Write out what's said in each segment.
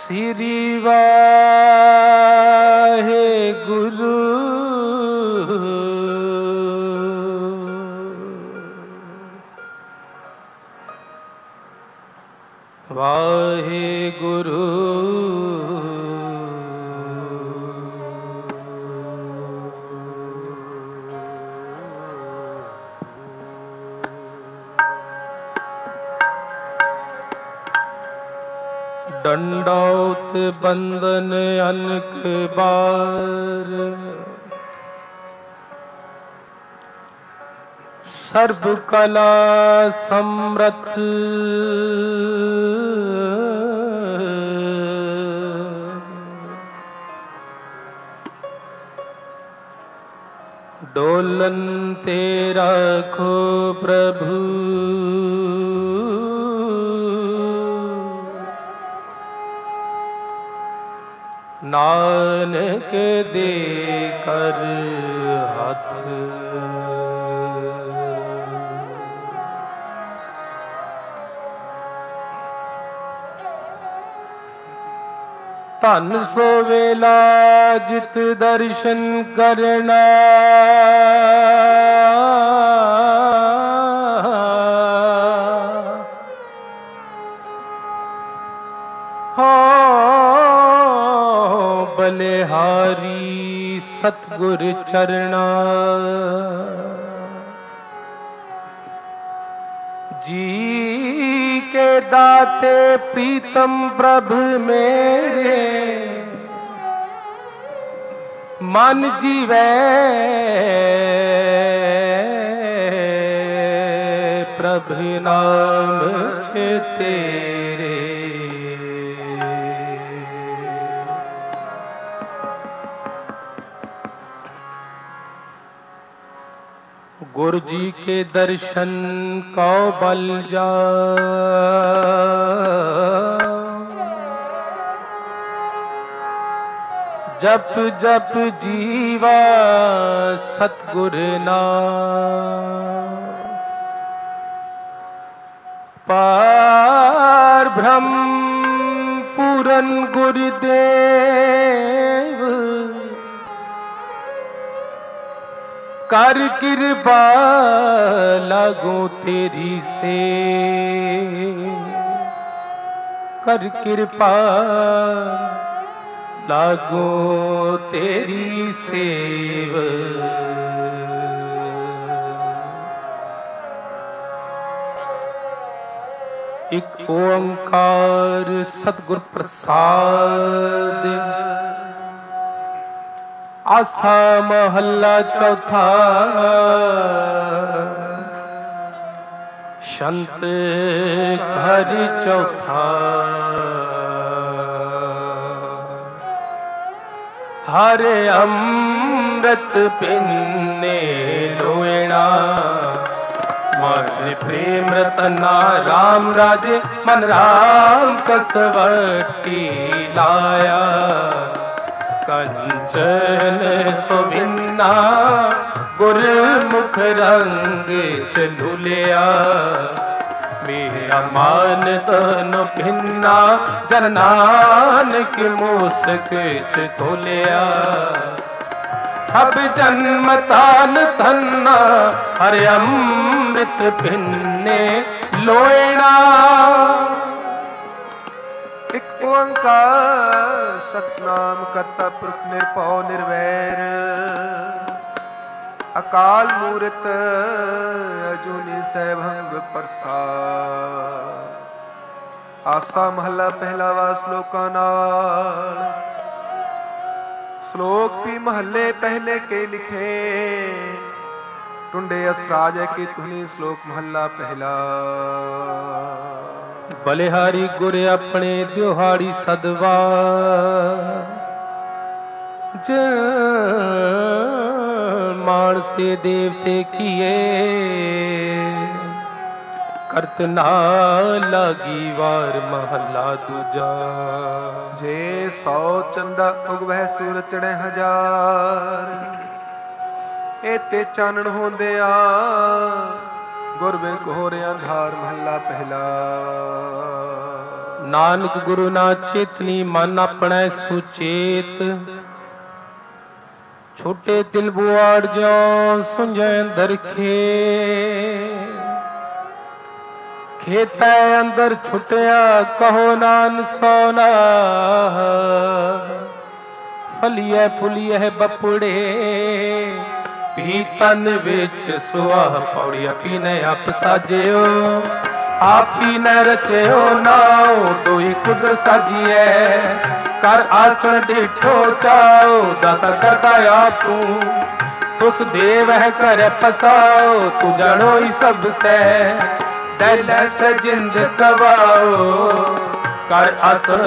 श्री वाहे गुरु वाहे गुरु दंडौत बंदन अनक बार सर्व कला समृत डोलन तेरा खो प्रभु नानक दे कर हाथ धन सो वेला जित दर्शन करना बलिहारी सतगुर चरणा जी के दाते प्रीतम प्रभु मेरे मन जीवे प्रभु नाम छे तेरे गुरु जी के दर्शन को बल जा जप जप जीवा सतगुर नाम पार ब्रह्म पूरन गुरुदेव कर कृपा लागू तेरी से कर कृपा लागू तेरी सेव एक ओंकार सतगुर प्रसाद आसा महला चौथा संत घर चौथा हरे अमृत पिन्ने लोएणा मन प्रेम रतना राम राजे मन राम कसवटी लाया कंचन सुभिन्ना गुरमुख रंग चलुलिया मेरा मान तन भिन्ना जन नानक मूसक चतोलिया सब जन्म तान धन्ना हरे अमृत भिन्ने लोएणा एक ओंकार सतनाम करता पुरख निरभौ निर्वैर अकाल मूरत अजूनी सैभंग प्रसाद आसा महला पहला वा श्लोका नाल श्लोक भी महले पहले के लिखे टुंडे असराज की धुनी श्लोक महला पहला बलिहारी गुर अपने दिहाड़ी सदवा मानस ते देवते किए करत ना लागी वार महला दूजा जे 100 चंदा उगवह सूरज चढ़े हजार एते चानण होंदे आ गुर बिन घोर अंधार महला पहला नानक गुरु ना चेतनी मन अपने सुचेत। छोटे तिल बुआड़ जो सुंझे दरखे खेता अंदर छुटिया कहो नानक सोना फलिए फुलिए बपुड़े भी तन विच सुआह पौड़िया पीने आप साजियो आप ही न रचियो नाओ दोई कुदर साजिए कर आसन डिठो चाओ दाता करता आप तुस देव है कर पसाओ तू जानो ही सबसे दिल से जिंद गवाओ कर आसन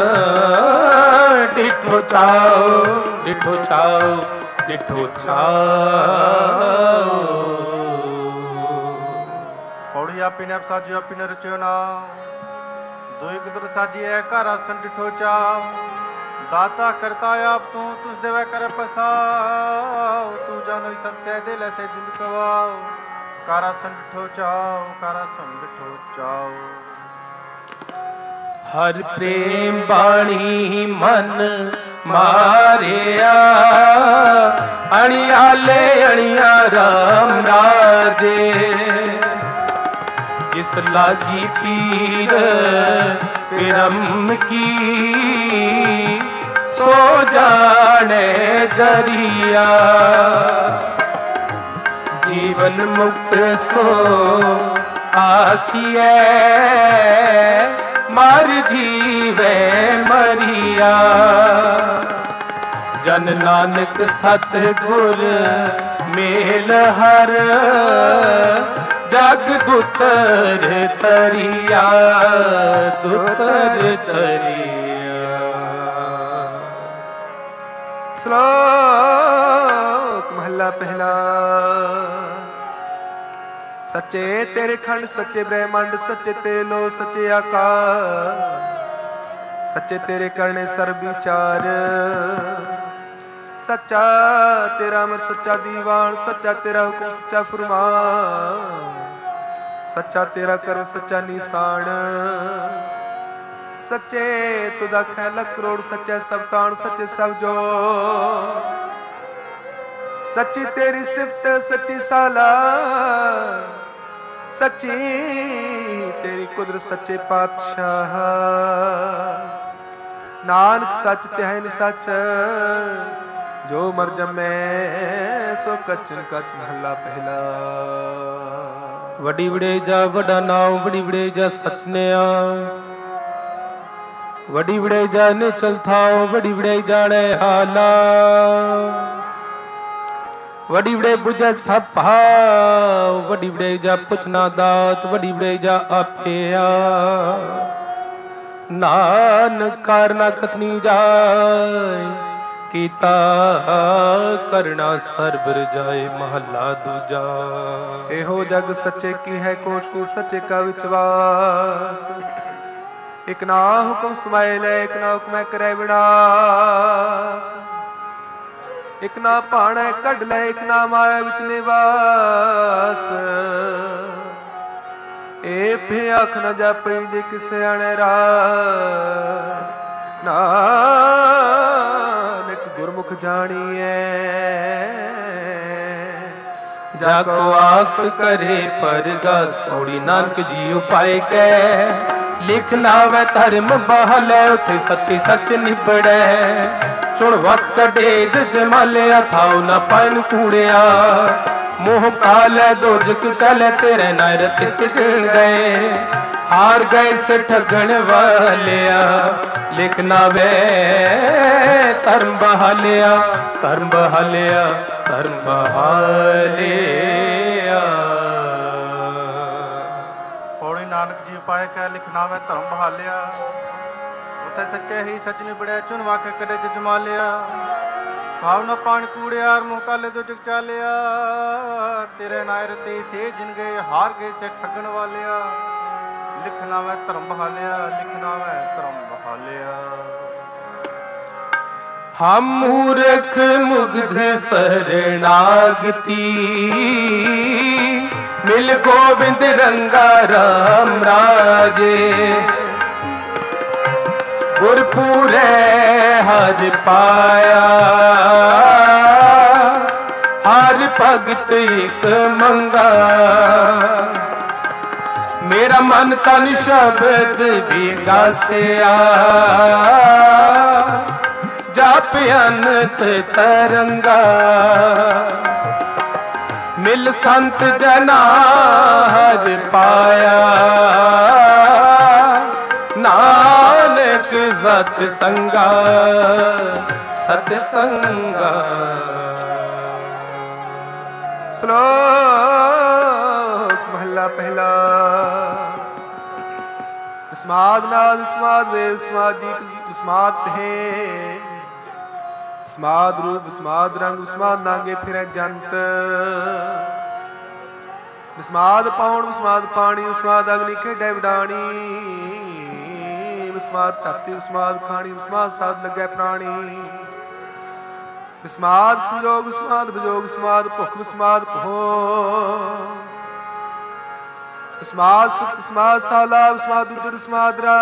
डिठो चाओ डिठो चाओ डिठो चाओ। पौड़ी आपी ने साजियो आपी ने रचियो ना दोई कुदर साजिए कर आसन डिठो चाओ दाता करता आप तुस देव कर पसाओ तू जानो ही सबसे दिल से जिंद गवाओ कर आसन डिठो चाओ कर आसन डिठो चाओ। हर प्रेम बाणी मन मारिया अणियाले अणिया राम राजे जिस लागी पीर पिरम की सो जाने जरिया जीवन मुक्त सो आखिए मार जीवे मरिया जन नानक सतगुर मेल हर जग दुतर तरिया दुतर तरिया। श्लोक महला पहला। सच्चे तेरे खंड सच्चे ब्रह्मांड सच्चे तेलो सच्चे आकार सच्चे तेरे करने सर्व विचार सच्चा तेरा अमर सच्चा दीवान सच्चा तेरा हुक्म सच्चा फरमान सच्चा तेरा कर्म सच्चा निशान सच्चे तुदा खे लख करोड़ सच्चे सब तान सच्चे सब जो सच्ची तेरी सिफत सच्ची साला सच्ची तेरी कुदरत सच्चे पातशाह नानक सच तिहाइन सच जो मर जमे सो कचन कच महला पहला। वडी वड़े जा वड़ा नाव वडी वड़े जा सचनिया वडी वड़े जा ने चलता वडी वड़े जाने हाला वडी वड़े बुझे सब भाव वडी वड़े जा पुछना दात वडी वड़े जा आपिया नानक कारना कथनी जाए कीता करना सरबर जाए महला दूजा। एहो जग सच्चे की है कोट को सच्चे का विश्वास एक ना हुक्म समाए ले एक ना हुक्म करे विनाश एक ना भाणे कढ़ ले एक ना माया विच निवास ए फिर आख न जापई जे किसे आने राज नानक गुरमुख जानिए जाको आख करे परगस थोड़ी नानक जी उपाय के लिखना वे धर्म बहले उठे सच्ची सच निबड़े चुन वक्त कटे जमाले थाओ न पाइन कूड़िया मोह काले दो जग चले तेरे नैरत से जल गए हार गए से ठगन वालिया लिखना वे धर्म बहालिया धर्म बहालिया धर्म बहालिया। पौड़ी नानक जी उपाय कह लिखना वे धर्म बहालिया उथे सच्चे ही सच निबड़े चुन वाके कड़े जमा लिया खाव न पान कूड़ियार मुँह काले दो जग चालिया तेरे नायर ते से जिन गए हार गए से ठगन वालिया लिखना वे धर्म बहालिया लिखना वे धर्म बहालिया। हम मूर्ख मुग्ध शरणागति मिल गोविंद रंगा राम राजे गुरपुरे हर पाया, हर भगत एक मंगा। मेरा मन तन शब्द भी गासिया, जाप अनंत तरंगा। मिल संत जना हर पाया, नानक सतसंगा सतसंगा। श्लोक महला पहला। स्माद नाद स्माद वेद स्माद दीप स्माद पहे, स्माद रूप स्माद रंग स्माद नांगे फिरे जंत। स्माद पाउण स्माद पानी स्माद अग्नि खेडे विडाणी। स्माद धरती स्माद खानी स्माद साध लगे प्राणी। स्माद संयोग स्माद वियोग स्माद भुख स्माद भो। स्माद सत स्माद साला स्माद उदर स्माद रा।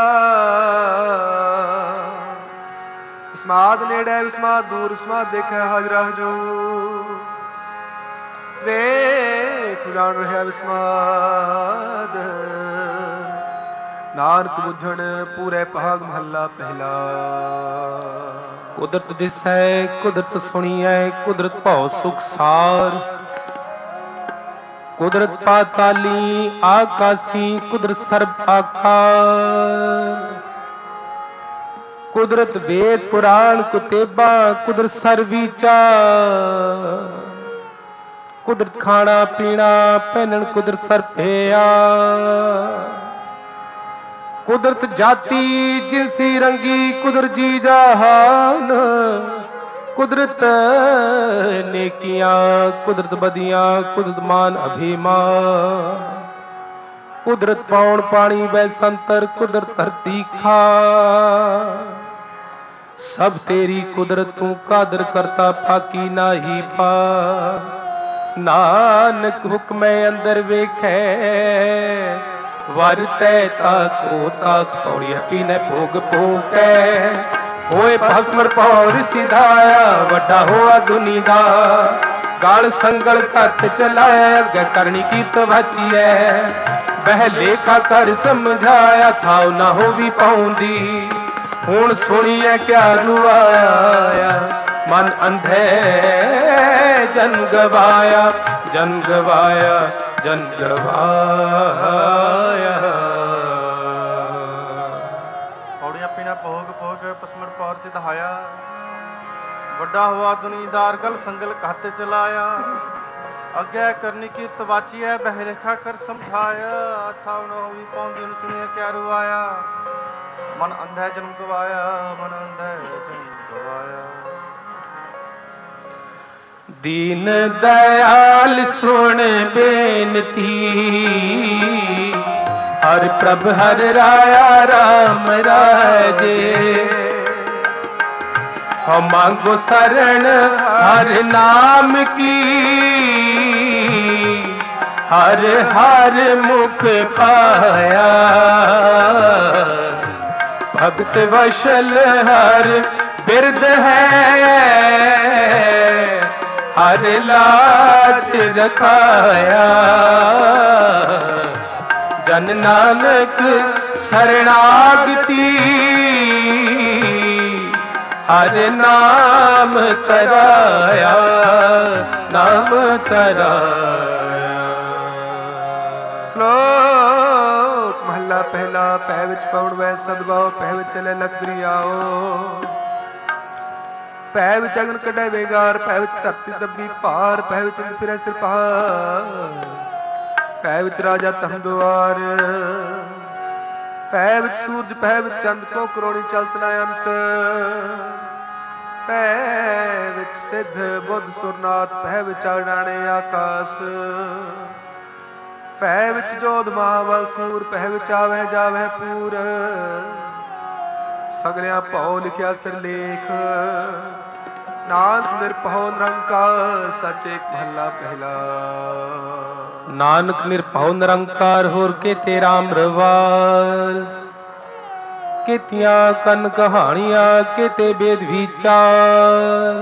स्माद नेड़े स्माद दूर स्माद देखे हाजरा हजूर। वे पुराण रहा विस्माद, नानक बुझण पूरे भाग महला पहला। कुदरत दिसै कुदरत सुनिए, कुदरत भौ सुख सार। कुदरत पाताली आकाशी, कुदरत सर्ब आकार। कुदरत वेद पुराण कुतेबा, कुदरत सर्विचार। कुदरत खाना पीना पहनन, कुदरत सरफेया। कुदरत जाति जिनसी रंगी, कुदरत जी जहान। कुदरत नेकियां कुदरत बदियां, कुदरत मान अभिमान। कुदरत पौन पानी वै संतर, कुदरत धरती खा। सब तेरी कुदरत तू कादर करता, फाकी नाही पा। नानक हुक्मै अंदर वेखै, वरतै ताको ताक। पौड़ी पीने भोग भोगै, होए भस्मर पौर सिधाया। वड्डा होआ दुनी दा, गाल संगल कत चलाया। अगे करनी की तवाची है, बह लेखा कर समझाया। थाव ना हो भी पाउंदी, हुण सुनिए क्या रुआया। मन अंधे जन गवाया, जन गवाया, जन गवाया। पौड़ियां पीना भोग भोग पसमर पौर सिधाया। वड्डा हुआ दुनीदार गल संगल कहते चलाया। अग्ञा करनी की तवाची है, बहरेखा कर समझाया। था न होवी पौंदी सुनिए क्या रुआया। मन अंधे जन्म गवाया, मन अंधे जन्म गवाया। दीन दयाल सुन बेनती, हर प्रभ हर राया राम राजे। हम मांगो शरण हर नाम की, हर हर मुख पाया। भक्त वशल हर बिरद है, हर लाज रखाया। जन नानक शरणागति, हर नाम तराया, नाम तराया। श्लोक महला पहला। पै विच पौड़ वै सदभाव, पै विच चले लख दरियाओ। पै विच अगन कढे वेगार, पै विच धरती दबी भार। पै विच फिरे सिर पहाड़, पै विच राजा धम दुआर। पै विच सूरज पै विच चंद, को करोड़ी चलत न अंत। पै विच सिद्ध बुद्ध सुरनाथ, पै विच आडाणे आकाश। पै विच जोध महाबल सूर, पै विच आवे जावे पूर। सगलियां भौ लिखिया सिरलेख, नानक निरभਉ निरंकार। सच एक महला पहला। नानक निरभਉ निरंकार, होर के तेरा अमरवाल। केतियां कन कहानियां केते बेद विचार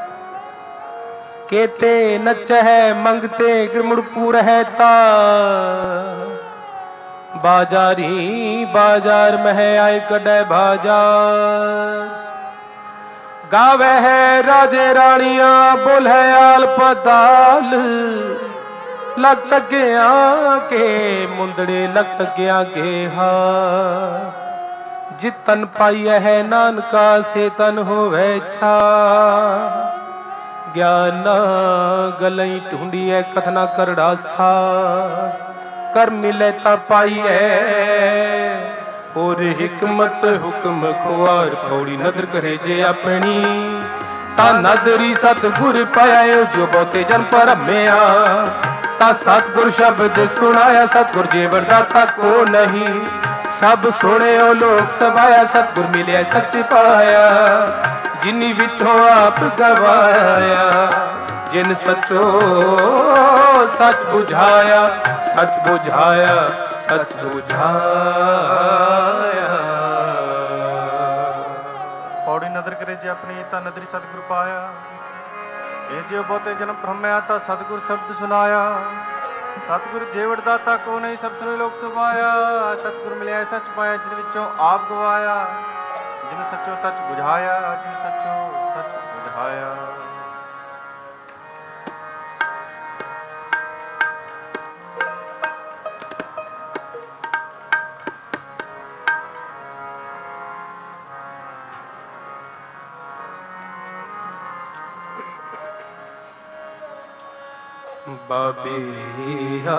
केते नच है मंगते गिरमुड़पुर है ता बाजारी बाजार में है आए कड़े बाजार गावे है राजे रानियां बोल है आल पदाल लग तगिया के मुंदड़े लग तगिया के हार जितन पाई है नानका से तन होवे छा ज्ञान गलई ढूंढी है कथना करड़ा सा कर मिले ता पाई है और हिकमत हुक्म खुआर पौड़ी नदर करे जे अपनी ता नदरी सतगुर पाया जो बहुते जन पर रम्या ता सतगुर शब्द सुनाया सतगुर जेवर दाता को नहीं सब सुने ओ लोग सभाया सतगुर मिले सच पाया जिन्नी विचों आप गवाया जिन सचो सच बुझाया सच बुझाया सच बुझाया पौड़ी नदर करे जे अपनी ता नदरी सतगुर पाया ए जो बहुते जन्म भ्रमया ता सतगुर शब्द सुनाया सतगुर जेवड़ दाता को नहीं सब सुने लोग सुभाया सतगुर मिले सच पाया जिन विचों आप गवाया जिन सचो सच बुझाया जिन सचो सच बुझाया बाबिया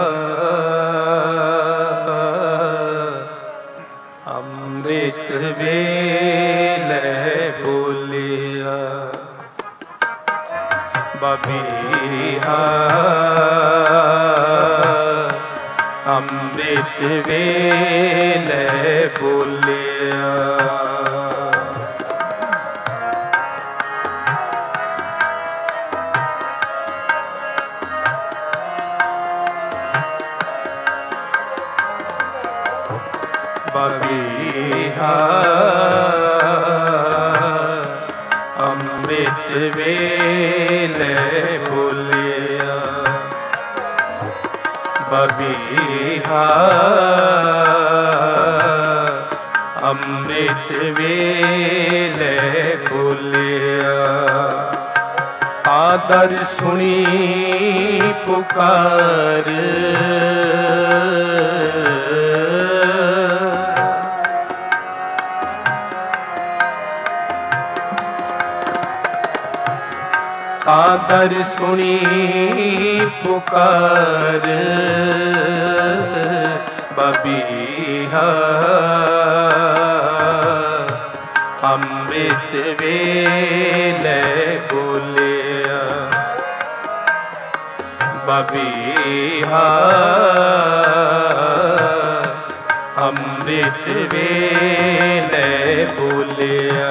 अमृत वेले बोलिया बाबिया अमृत वेले बोलिया बाबिया अमृत वेले बोलिया बाबिया अमृत वेले बोलिया आदर सुनी पुकार आदर सुनी पुकार बबिया अमृत वेले बोलिया बबिया अमृत वेले बोलिया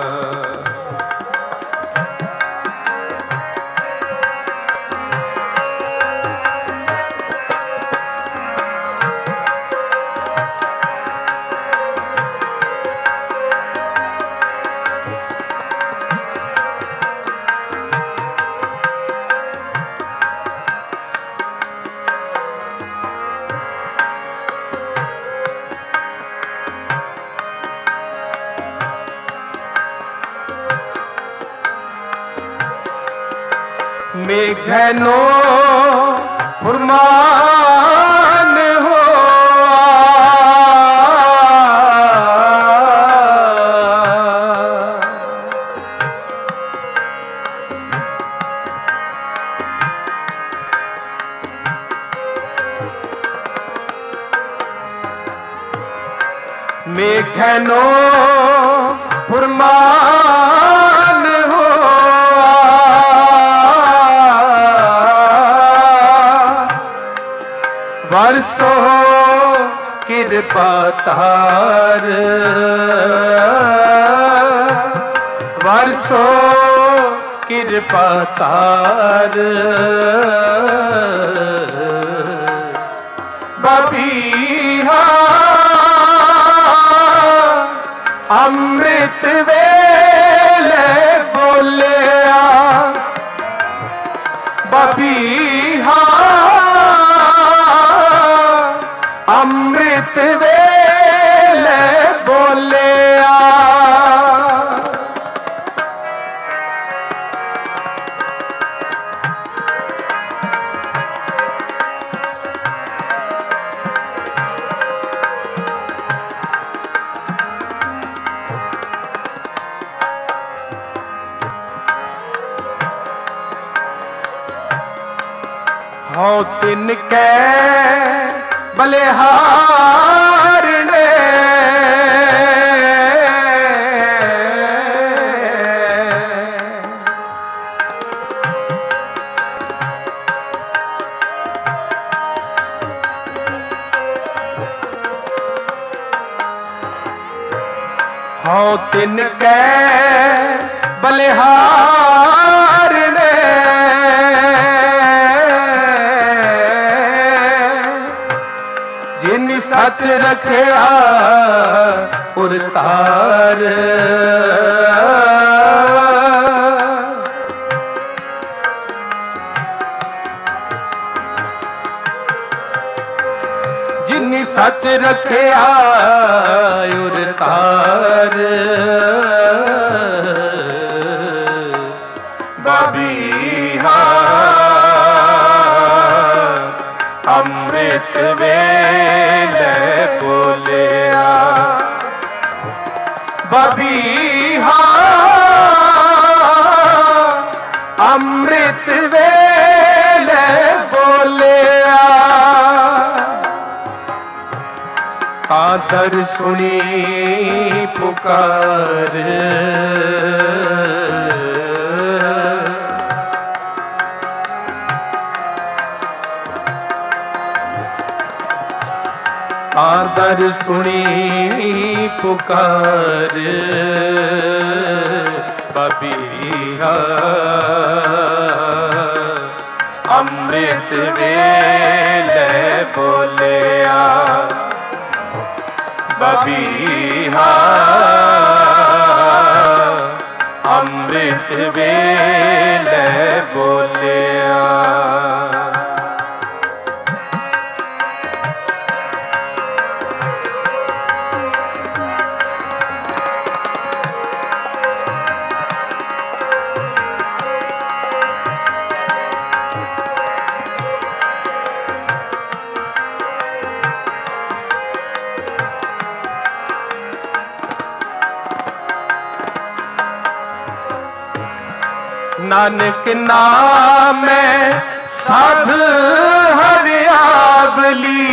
मेघनो फुरमान हो मेघनो फुरमान हो वर्षो कृपा तार वर्षो कृपा तार बबिया ਅੰਮ੍ਰਿਤ ਵੇਲੇ ਬੋਲਿਆ ਬਬੀਹਾ ਅੰਮ੍ਰਿਤ ਵੇਲੇ ਬੋਲਿਆ हो तिनके बलिहारने हो तिनके बलिहारने सच रखिया उरतार जिन्नी सच रखिया उरतार बबीहा अमृत वेले बोलिया बबीहा अमृत वेले बोलिया कादर सुनी पुकार आदर सुनी पुकार बबीहा अमृत वेले बोलिया बबीहा अमृत वेले बोलिया नानक नाम साध हरियावली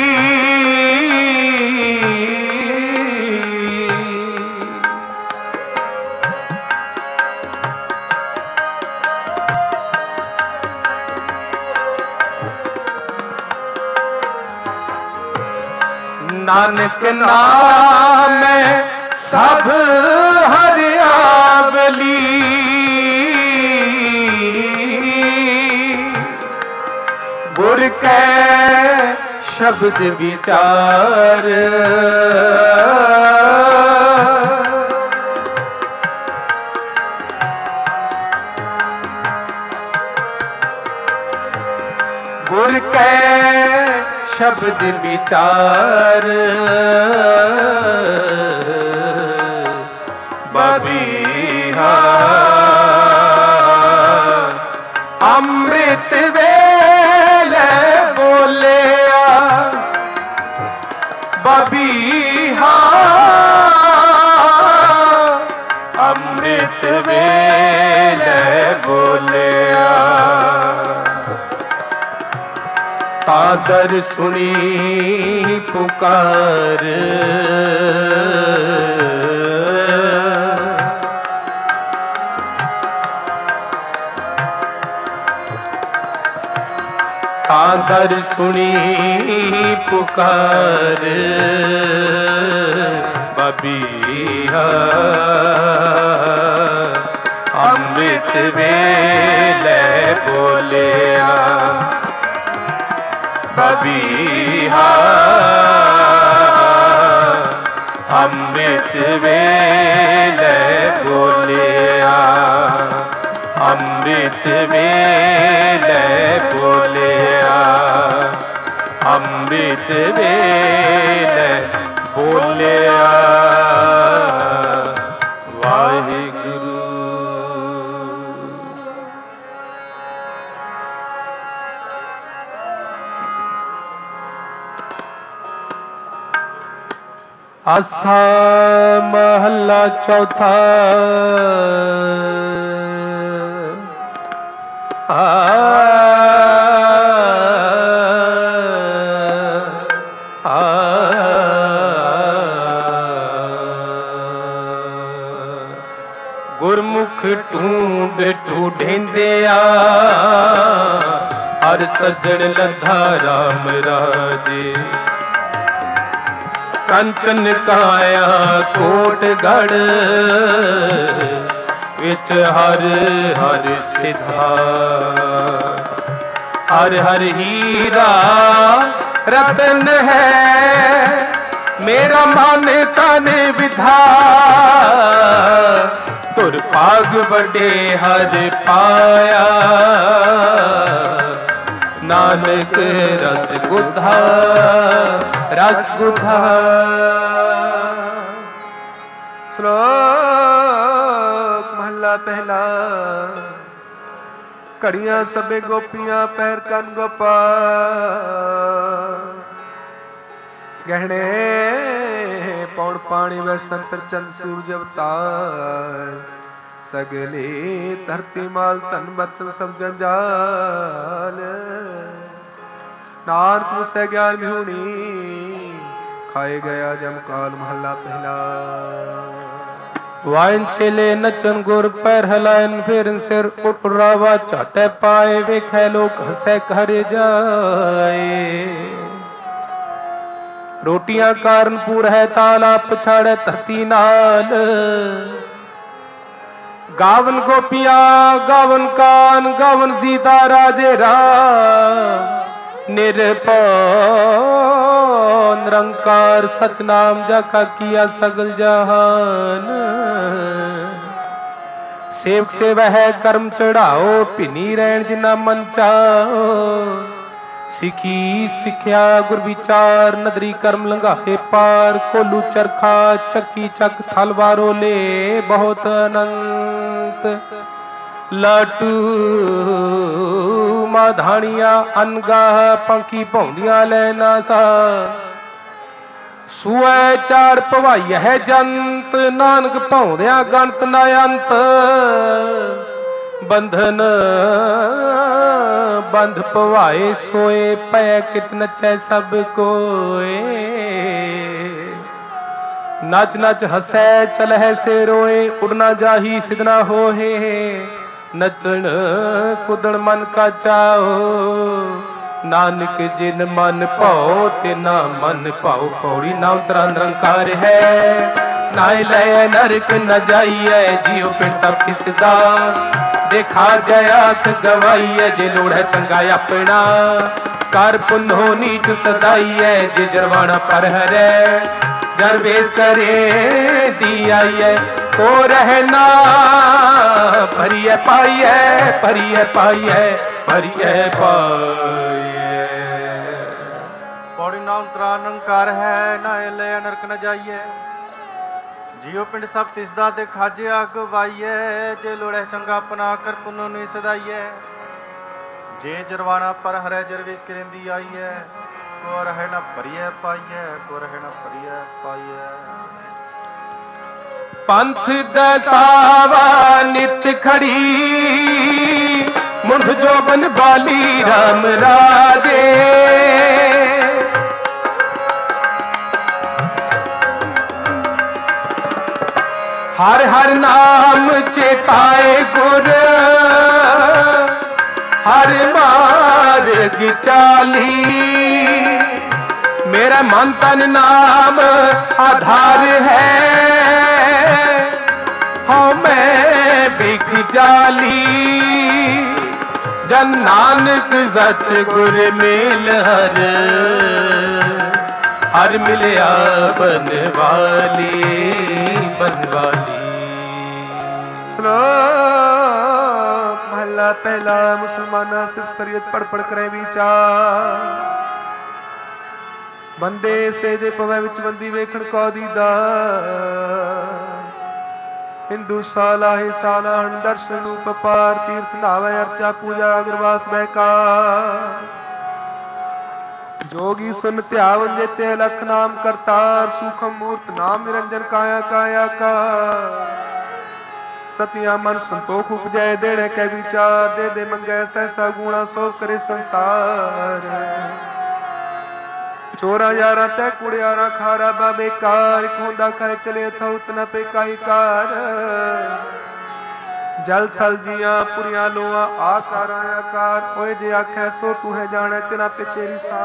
नानक नाम सब हरियावली गुर के शब्द विचार गुर के शब्द विचार बबीहा अमृत वेले बोलिया बबीहा अमृत वेले बोलिया आदर सुनी पुकार आदर सुनी पुकार बबीहा अमृत वेले बोलिया बबीहा ਅੰਮ੍ਰਿਤ ਵੇਲੇ ਬੋਲਿਆ, ਅੰਮ੍ਰਿਤ ਵੇਲੇ ਬੋਲਿਆ, ਅੰਮ੍ਰਿਤ ਵੇਲੇ ਬੋਲਿਆ। ਵਾਹਿਗੁਰੂ। ਆਸਾ ਮਹੱਲਾ ਚੌਥਾ। ਗੁਰਮੁਖ ਢੂੰਡ ਢੂੰਢਿੰਦਿਆ, ਹਰ ਸੱਜਣ ਲੱਧਾ ਰਾਮ ਰਾਜੇ। ਕੰਚਨ ਕਾਇਆ ਕੋਟਗੜ, ਵਿੱਚ ਹਰ ਹਰ ਸਿਧਾ। ਹਰ ਹਰ ਹੀਰਾ ਰਤਨ ਹੈ, ਮੇਰਾ ਮਨ ਤਨ ਵਿਧਾ। ਤੁਰ ਭਾਗ ਵੱਡੇ ਹਰ ਪਾਇਆ, ਨਾਨਕ ਰਸ ਗੁਧਾ ਰਸ ਗੁਧਾ। ਸ਼ਲੋਕ ਮਹਲਾ ਪਹਿਲਾ। ਘੜੀਆਂ ਸਭੇ ਗੋਪੀਆਂ ਪੈਰ ਕੰਨ ਗੋਪਾਲ। ਗਹਿਣੇ ਪੌਣ ਪਾਣੀ ਵੈ ਸੰਤਰ ਚੰਦ ਸੂਰਜ ਅਵਤਾਰ। ਸਗਲੇ ਧਰਤੀ ਮਾਲ ਧਨ ਬਰਤਨ ਸਭ ਜੰਜਾਲ। ਨਾਨਕ ਮੁਸੈ ਗਿਆਨ ਵਿਹੂਣੀ, ਖਾਏ ਗਿਆ ਜਮ ਕਾਲ। ਮਹੱਲਾ ਪਹਿਲਾ। ਵਾਇਨ ਚੇਲੇ ਨਚਨ ਗੁਰ ਪੈਰ ਹਲਾਇਨ, ਫੇਰਨ ਸਿਰ ਉਪਰਾਵਾ ਝਾਟੇ ਪਾਏ। ਵੇਖੈ ਲੋਕ ਹਸੈ ਘਰ ਜਾਏ। ਰੋਟੀਆਂ ਕਾਰਨ ਪੂਰ ਹੈ ਤਾਲਾ, ਪਛਾੜੈ ਧਰਤੀ ਨਾਲ। ਗਾਵਨ ਗੋਪੀਆਂ ਗਾਵਨ ਕਾਨ, ਗਾਵਨ ਸੀਤਾ ਰਾਜੇ ਰਾਮ। ਨਿਰਭਉ ਨਿਰੰਕਾਰ ਸਤਨਾਮ, ਜਾਕਾ ਕੀਆ ਸਗਲ ਜਹਾਨ। ਸੇਵਕ ਸੇਵਹਿ ਕਰਮ ਚੜਾਓ, ਭਿੰਨੀ ਰਹਿਣ ਜਿਨਾ ਮਨ ਚਾਓ। ਸਿੱਖੀ ਸਿੱਖਿਆ ਗੁਰ ਵਿਚਾਰ, ਨਦਰੀ ਕਰਮ ਲੰਘਾਏ ਪਾਰ। ਕੋਲੂ ਚਰਖਾ ਚੱਕੀ ਚੱਕ ਥਲਵਾਰੋ ਲੈ, ਬਹੁਤ ਅਨੰਤ। ਲਾਟੂ ਮਾਧਾਣੀਆਂ ਅਨਗਾਹ, ਪੰਖੀ ਭੌਂਦੀਆਂ ਲੈ ਨਾ ਸਾ। ਸੂਐ ਚਾਰ ਭਵਾਈ ਹੈ ਜੰਤ, ਨਾਨਕ ਭੌਂਦਿਆਂ ਗਣਤ ਨਾ ਅੰਤ। ਬੰਧਨ ਬੰਧ ਭਵਾਏ ਸੋਏ, ਪੈ ਕਿਤ ਨਚੈ ਸਭ ਕੋਏ। ਨਚ ਨਚ ਹਸੈ ਚਲਹਿ ਸੇ ਰੋਏ, ਉਡਨਾ ਜਾਹੀ ਸਿਧਨਾ ਹੋਏ। ਨਚਣ ਕੁਦਣ ਮਨ ਕਾ ਚਾਓ, ਨਾਨਕ ਜਿਨ ਮਨ ਭਾਉ ਤਿਨਾ ਮਨ ਭਾਉ। ਪੌੜੀ ਨਾਮ ਤਰਾ ਨਿਰੰਕਾਰ ਹੈ, ਨਾਇ ਲੈ ਨਰਕ ਨ ਜਾਈਐ। ਜੀਉ ਪਿੰਡ ਸਭ ਕਿਸਦਾ, ਦੇਖਾ ਜੈ ਆਖ ਗਵਾਈਐ। ਜੇ ਲੋੜੈ ਚੰਗਾ ਆਪਣਾ, ਕਰ ਪੁੰਨੋ ਨੀਚ ਸਦਾਈਐ। ਜੇ ਜਰਵਾਣਾ ਪਰ ਹਰੈ, ਜਰ ਵੇਸ ਕਰੇ ਦੀ ਆਈਐ। ਕੋ ਰਹਿਣਾ ਭਰੀਐ ਪਾਈਐ, ਭਰੀਐ ਪਾਈਐ, ਭਰੀਐ ਪਾਈਐ। ਪੌੜੀ ਨਾਮ ਤਰਾ ਨਿਰੰਕਾਰ ਹੈ, ਨਾਇ ਲੈ ਨਰਕ ਨ ਜਾਈਐ। ਜੀਉ ਪਿੰਡ ਸਭ ਤਿਸਦਾ, ਤੇ ਖਾਜੇ ਅਗਵਾਈਐ। ਜੇ ਲੋੜੈ ਚੰਗਾ ਆਪਣਾ, ਕਰ ਪੁੰਨੋ ਨੀ ਸਦਾਈਐ। ਜੇ ਜਰਵਾਣਾ ਪਰ ਹਰੈ, ਜਰਵੇਸ ਕਰੇਂਦੀ ਆਈਐ। ਕੋ ਰਹਿ ਨ ਭਰੀਐ ਪਾਈਐ, ਕੋ ਰਹਿ ਨ ਭਰੀਐ ਪਾਈਐ। ਪੰਥ ਦਸਾਵਾ ਨਿਤ ਖੜੀ, ਮੁੰਡ ਜੋਬਨ ਬਾਲੀ ਰਾਮ ਰਾਜੇ। ਹਰ ਹਰ ਨਾਮ ਚੇਤਾਏ ਗੁਰ, ਹਰ ਮਾਰਗ ਚਾਲੀ। ਮੇਰਾ ਮਨ ਤਨ ਨਾਮ ਆਧਾਰ ਹੈ, ਹਉ ਮੈਂ ਬਿਖ ਜਾਲੀ। ਜਨ ਨਾਨਕ ਸਤ ਗੁਰ ਮੇਲ ਹਰ, हर मिलया बनवाली बनवाली। श्लोक महला पहला। मुसलमाना सिर्फ शरीयत पढ़ पढ़ करे विचार, बंदे से जे पवै विच बंदी वेखण को दीदा। हिंदू साला ही सालान दर्शन रूप पार, तीर्थ नावे अर्चा पूजा अग्रवास बैकार। जोगी सुन ध्यावन जेते लख नाम करतार, सूखम मूर्त नाम निरंजन काया काया का। सतिया मन संतोख उपजै देने कै विचार, दे दे मंगै सहसा गुणा सो करे संसार। चोरा यारा तै कुड़ियारा खारा बेकार, खोंदा खाए चले था उतना पे काई कार। जल थल जिया पुरिया लोआ आकार आकार, ओए जे आखै सो तू है जाने तिना पे तेरी सा।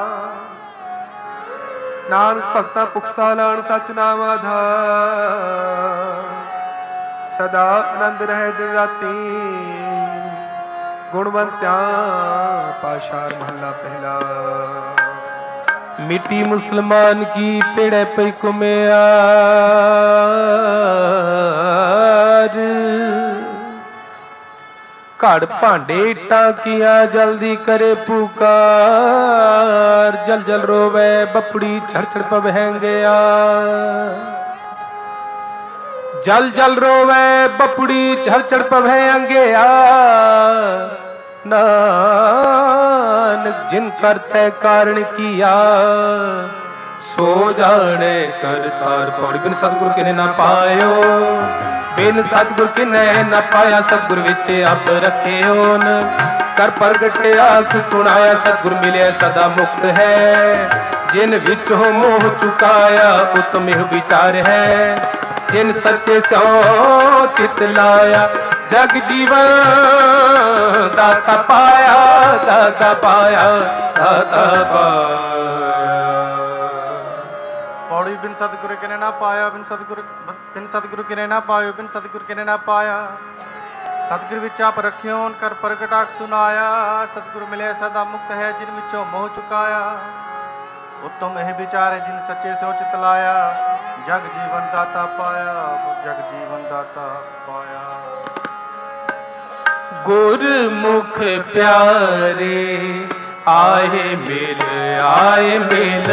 नानक भगता पुखसा लान सच नाम आधार, सदा आनंद रहे दिन राती। गुणवंत्या पाशार महला पहला। मिट्टी मुसलमान की पेड़े पे कुमेयार, घड़ भांडे टाकिया जल्दी करे पुकार। जल जल रोवे बपड़ी छड़ छड़ पवहेंगया, जल जल रोवे बपड़ी छड़ छड़ पवहेंगया। नानक जिन करते कारण किया, सो जाने करतार। पौड़ी बिन सतगुर किने ना पायो, बिन सतगुर किने न पाया। सतगुर विच आप रखे ओन, कर प्रगट आख सुनाया। सतगुर मिले सदा मुक्त है, जिन विच हो मोह चुकाया। उत्तम यह विचार है, जिन सच्चे सो चित लाया। जग जीवन दाता पाया, दाता पाया, दाता पाया। पौड़ी बिन सतगुरु किने ना पाया, बिन सतगुरु किने ना पायो, बिन सतगुरु किने ना पाया। सतगुरु विच आप रखियो कर प्रगट आख सुनाया। सतगुरु मिले सदा मुक्त है, जिन विचों मोह चुकाया। उत्तम यह विचार है, जिन सच्चे से चित लाया। जग जीवन दाता पाया, जग जीवन दाता पाया। गुरमुख प्यारे आए मिल, आए मिल।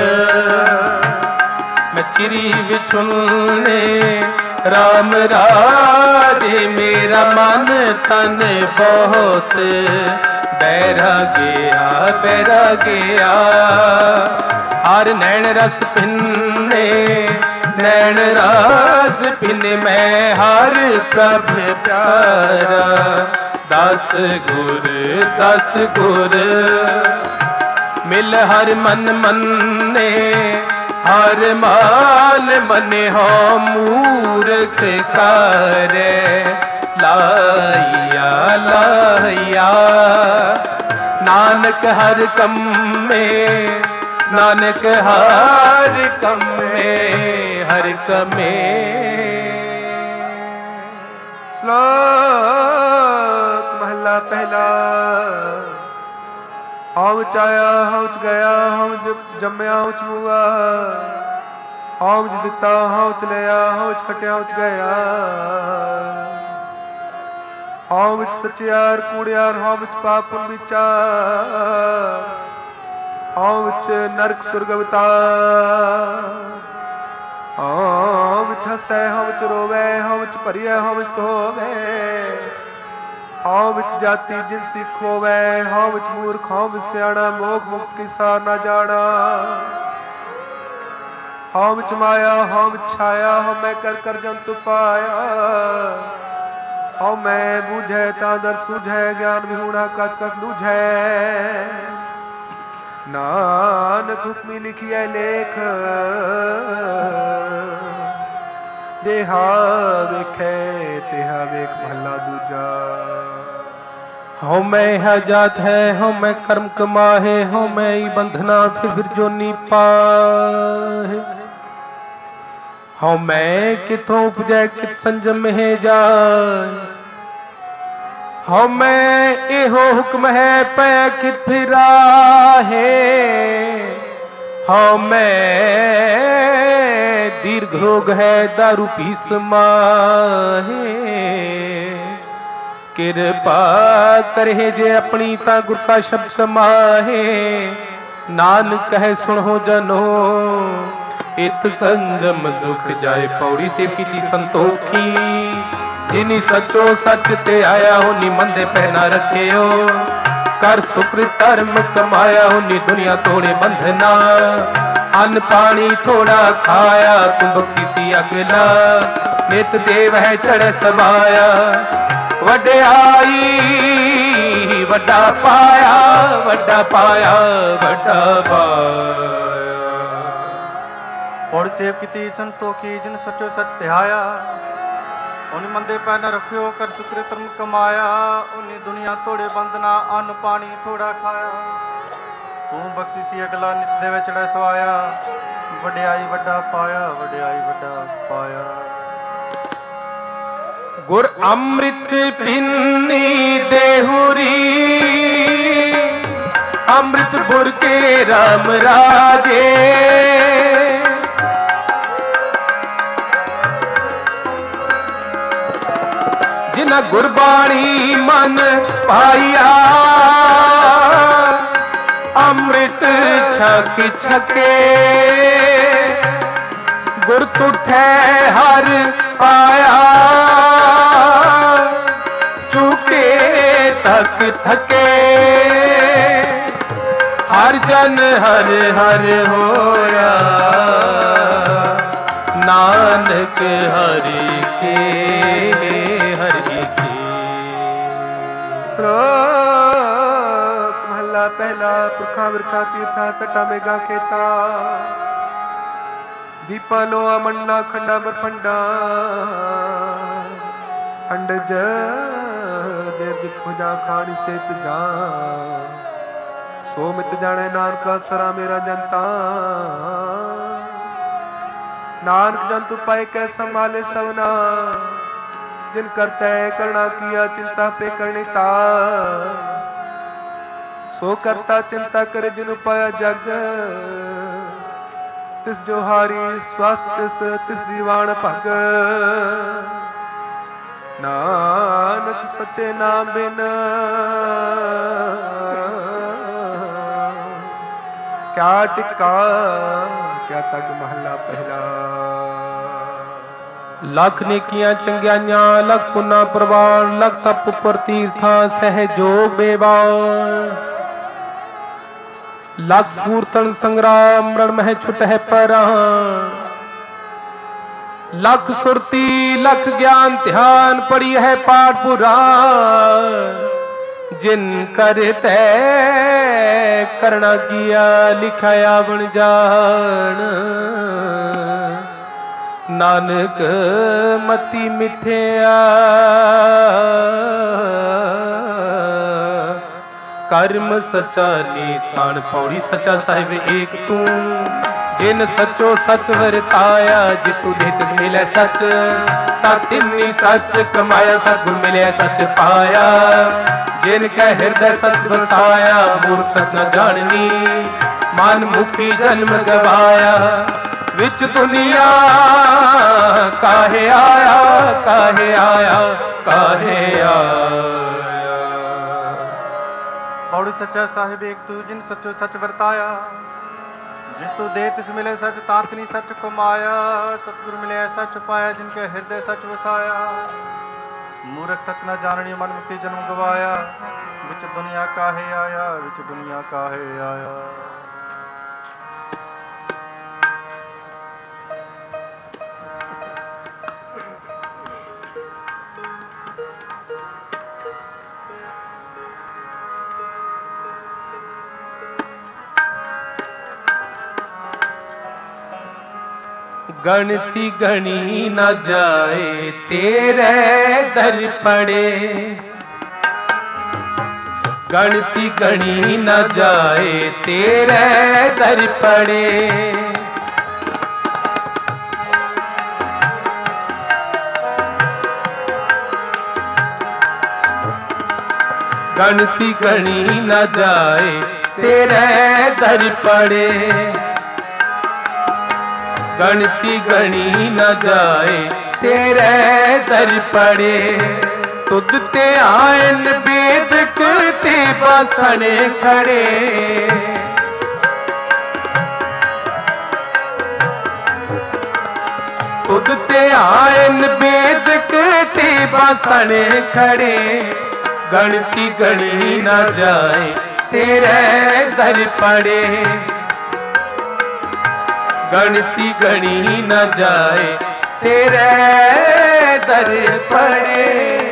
मैं चिरी विछुलने राम राजे, मेरा मन तन बहुत बैरा गया, बैरा गया। हर नैन रस पिन्ने, नैन रस पिन्ने। मैं हर प्रभ प्यारा, दस गुर, दस गुर। मिल हर मन मन्ने, हर माल मने। हो मूर्ख करे लाइया, लाइया। नानक हर कम में, नानक हर कम में, हर कमे। श्लोक महला पहला। हौच आया हौच गया, हौच जम्मया हौच मुआ। हौच दिता हौच लिया, हौच खटिया हौच गया। हौच सचियार कूड़ियार, हौच पापन विचार। हौच नरक सुर्ग अवतार। हौच हसै हौच रोवे, हौच भरिया हौच धोवे। हौच जाति जिनसी खोवे, हौच मूर्ख हौच सियाणा। मोख मुक्त की सार ना जाना। हौच माया हौच छाया, हौ मैं कर कर जंतु पाया। हौ मैं बूझे तादर सूझे, ज्ञान विहूणा कच कच लूझे। नानक हुक्मी लिखिए लेख, देहा वेखे तेहा वेख भला दूजा। हो मैं है जात है, हो मैं कर्म कमाहे। हो मैं ही बंधना फिर जोनी पाहे। हो मैं किथों उपजै कित संजम है जाय। हो मैं एहो हुक्म है पै कित राहे। हाँ मैं दीर्घ रोग है दारू पी समाहे कृपा करे जे अपनी ता गुर का शब्द समाहे नानक है सुनो जनो इत संजम दुख जाए पौड़ी से की संतोखी जिनी सचो सच ते आया उन्नी मंदे पहना रखे हो कर सुकृत धर्म कमाया उन्नी दुनिया तोड़े बंधना अन्न पानी थोड़ा खाया तू बख्शीसी अगला नित देव है चढ़े समाया वड्याई वड्डा पाया वड्डा पाया वड्डा पाया। और सेव की संतोखी जिन सचो सच त्याया उन मंदे पैर न रखियो कर सुकृत धर्म कमाया उन्नी दुनिया तोड़े बंदना अन्न पानी थोड़ा खाया तू बख्शीसी अगला नित देवे चढ़े सवाया वड्याई वड्डा पाया वड्याई वड्डा पाया। गुर अमृत पिन्नी देहुरी अमृत पुर के राम राजे जिन गुरबाणी मन पाया अमृत छक छके गुर तुठे हर पाया चुके तक थके हर जन हर हर होया नानक हरि के हरि के। श्लोक महला पहला पुरखा बिरखा तीर्था तटा मेघा खेता दीपालो अमन्ना खंडा बरफंडा अंडज देव भुजा खानी सेत जा सो मित जाने नानका सरा मेरा जनता नानक जंतु पाए कै संभाले सवना जिन करते करना किया चिंता पे करनी ता सो करता चिंता करे जिन पाया जग तिस जो हारी स्वास्थ्य तिस दीवान भग नानक सच्चे नाम बिन क्या टिका क्या तग महला पहला। लख नेकियां चंगियां लख पुना प्रवान लख तप उपर तीर्था सहजो बेबान लख सूरतन संग्राम रण मह छुट है परान लख सुरती लख ज्ञान ध्यान पड़ी है पाठ पुराण जिन करते करना किया लिखाया बन जान नानक मती मिथ्या कर्म सच्चा निशान पौड़ी सच्चा साहिब एक तू जिन सचो सच वरताया जिस तू दे तिस मिले सच ता तिन्नी सच कमाया सतगुर मिले सच पाया जिन कह हृदय सच बसाया मूर्ख सच न जाननी मन मुखी जन्म गवाया विच दुनिया काहे आया काहे आया काहे आया। पौड़ी सच्चा साहिब एक तू जिन सचो सच वरताया जिस तू दे तिस मिले सच तांतनी सच कमाया सतगुर मिले सच पाया जिनके हृदय सच वसाया मूर्ख सच न जाननी मन मुक्ति जन्म गवाया विच दुनिया काहे आया विच दुनिया काहे आया। गणती गणी न जाए तेरे दर पड़े गणती गणी न जाए तेरे दर पड़े गणती गणी न जाए तेरे दर पड़े गणती गणी न जाए तेरे दर पड़े। तुद ते आयन बेदक ते बसने खड़े। तुद ते आयन बेदक ते बसने खड़े। गणती गणी न जाए तेरे दर पड़े। गणती गणी न जाए तेरे दर पड़े।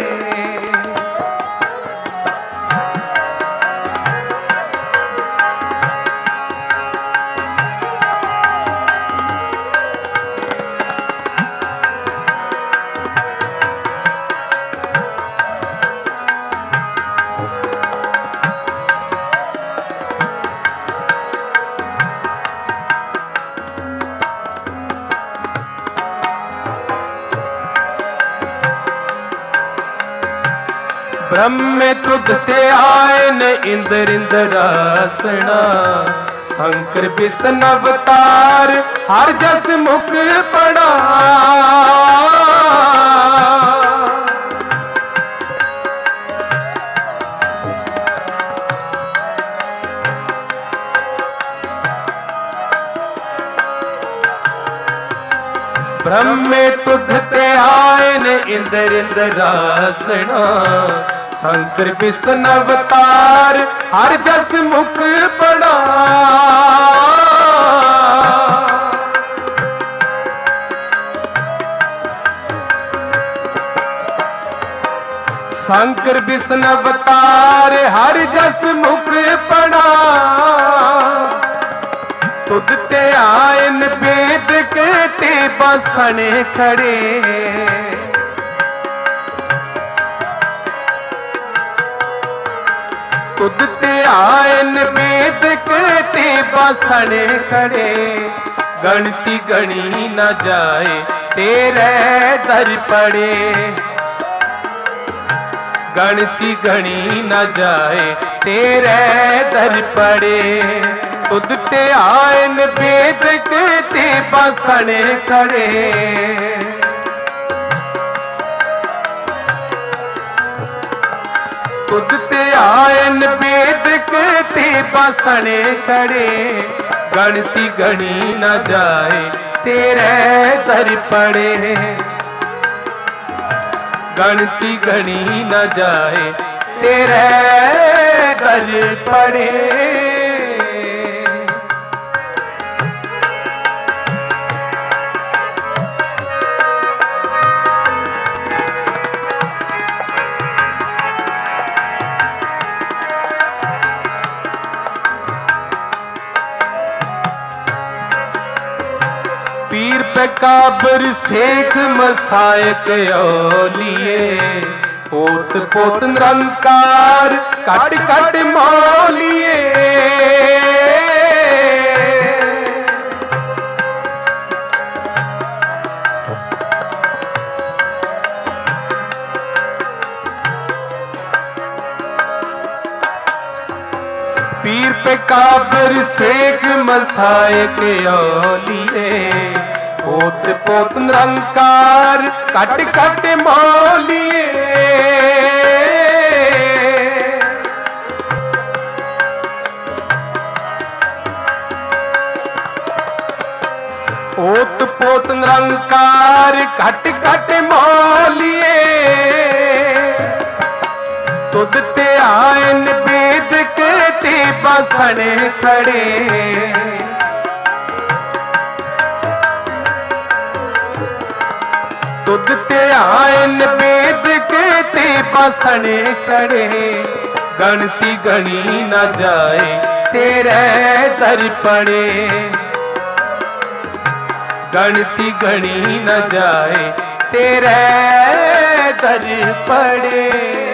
ब्रह्म तुद ते आयन इंद्र इंद्रासना। शंकर विष्णु अवतार हर जस मुख पड़ा। ब्रह्म तुद ते आयन इंद्र इंद्रासना। शंकर विष्णु अवतार हर जस मुख पड़ा। शंकर विष्णु अवतार हर जस मुख पड़ा। तुद ते आयन वेद ते बसने खड़े। तुद ते आयन वेद ते बसने खड़े। गणती गणी न जाए तेरे दर पड़े। गणती गणी न जाए तेरे दर पड़े। तुद ते आयन वेद ते बसने खड़े। तुद ते आयन वेद ते बसने खड़े। गणती गणी न जाए तेरे दर पड़े। गणती गणी न जाए तेरे दर पड़े। पीर पे काबर शेख मसायक औलिए। पोत पोत निरंकार कट कट मौलिए। पीर पे काबर शेख मसायक औलिए। पोत पोत निरंकार कट कट मौलिए। पोत पोत निरंकार कट कट मौलिए। तुद ते आयन वेद ते बसने खड़े। तुद ते आयन वेद ते बसने खड़े। गणती गणी न जाए तेरे दर पड़े। गणती गणी न जाए तेरे दर पड़े।